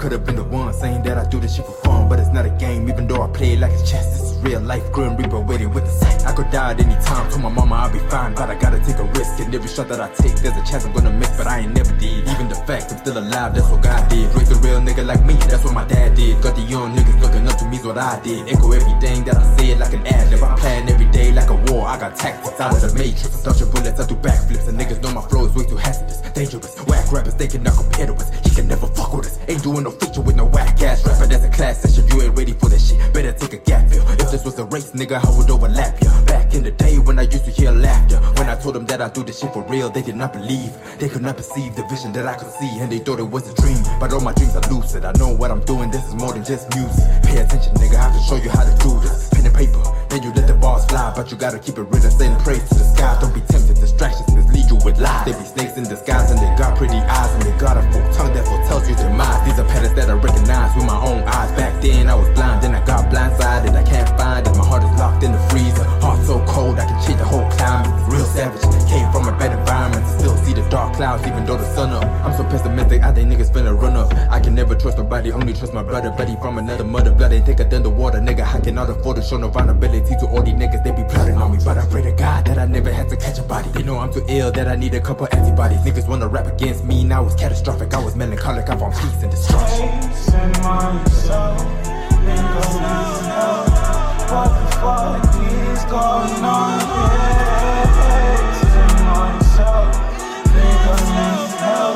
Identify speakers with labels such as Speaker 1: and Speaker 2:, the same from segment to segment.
Speaker 1: could've been the one saying that I do this shit for fun, but it's not a game, even though I play it like it's chess. This is real life, Grim Reaper waiting with the sight. I could die at any time, told my mama I'll be fine, but I gotta take a risk, and every shot that I take, there's a chance I'm gonna miss, but I ain't never did. Even the fact I'm still alive, that's what God did. Raised a real nigga like me, that's what my dad did. Got the young niggas looking up to me's what I did. Echo everything that I said like an ad-lib. I plan every day like a war, I got tactics out of the matrix. Dodge your bullets, I do backflips, and niggas know my flow is way too hazardous, dangerous. Whack rappers, they cannot compare to us. He can never fuck with us. Ain't doing no feature with no whack ass rapper. That's a class session, you ain't ready for that shit. Better take a gap fill. If this was a race, nigga, I would overlap ya. Back in the day when I used to hear laughter, when I told them that I do this shit for real, they did not believe. They could not perceive the vision that I could see, and they thought it was a dream. But all my dreams are lucid. I know what I'm doing, this is more than just music. Pay attention, nigga, I can show you how to do this. Pen and paper, then you let the bars fly, but you gotta keep it real and send praise to the sky. Don't be tempted, distractions mislead you with lies. They be snakes in disguise, and they got pretty eyes, and they got a full tongue that foretells you demise. These are patterns that I recognize with my own eyes. Back then I was blind, then I got blindsided. I can't find it, my heart is locked in the freezer. Heart so cold, I can change the whole climate. Real savage, came from a bad environment, still see the dark clouds even though the sun up. I'm so pessimistic, I think niggas finna run up. I can never trust nobody, only trust my brother. Buddy from another mother, blood ain't thicker than the water. Nigga, I cannot afford to show no vulnerability to all these niggas. They be plotting on me, but I pray to God that I never had to catch a body. They know I'm too ill, that I need a couple antibodies. Niggas wanna rap against me, now it's catastrophic. I was melancholic, I found peace and destruction.
Speaker 2: Chasing myself, think I need help. What the fuck is going on here? Chasing myself, think I need help.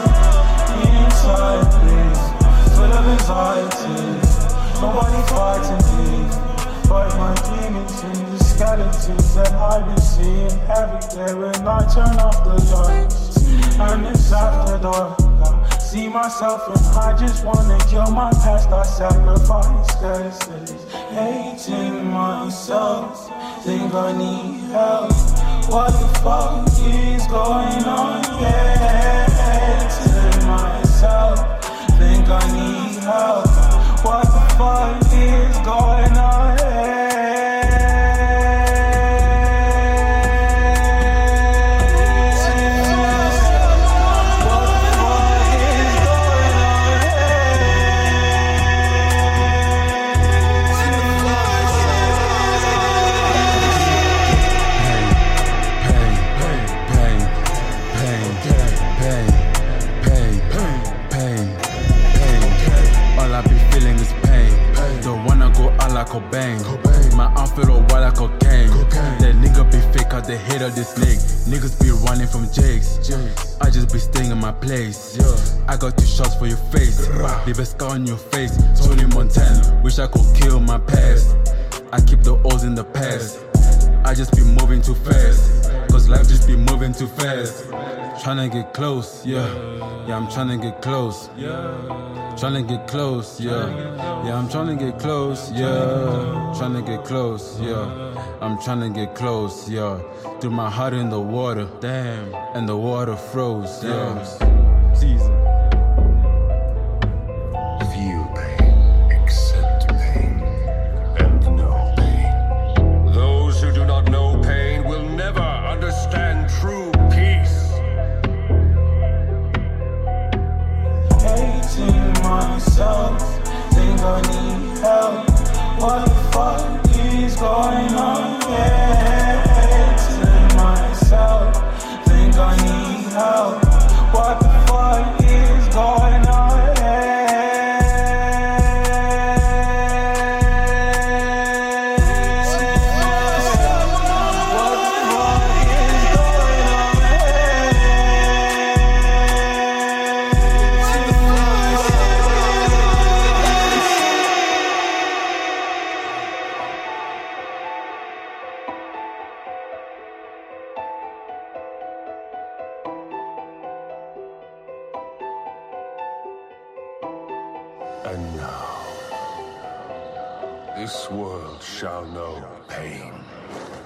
Speaker 2: Inside this, full of anxiety. Nobody fighting me, but my demons and the skeletons that I've been seeing every day when I turn off the lights. And it's after dark, I see myself and I just wanna kill my past. I sacrifice, cause it's hating myself. Think I need help. What the fuck is going on? Yeah, hating myself. Think I need help. What the fuck is going on?
Speaker 3: Cobain. My outfit all white like cocaine. That nigga be fake out the head of this nigga. Niggas be running from jakes. I just be staying in my place. I got 2 shots for your face. Leave a scar on your face. Tony Montana. Wish I could kill my past. I keep the O's in the past. I just be moving too fast. Cause life just be moving too fast. Tryna get close, yeah. Yeah, I'm tryna get close. Tryna get close, yeah. Yeah, I'm tryna get close, yeah. Tryna get close, yeah. I'm tryna get close, yeah. Threw my heart in the water, damn. And the water froze, yeah. Season.
Speaker 4: Feel pain, accept pain, and know pain. Those who do not know pain will never understand true peace.
Speaker 2: Hating myself, think I need help. What the fuck is going on? Yeah, hating myself, think I need help. What the fuck is going on?
Speaker 4: And now, this world shall know pain.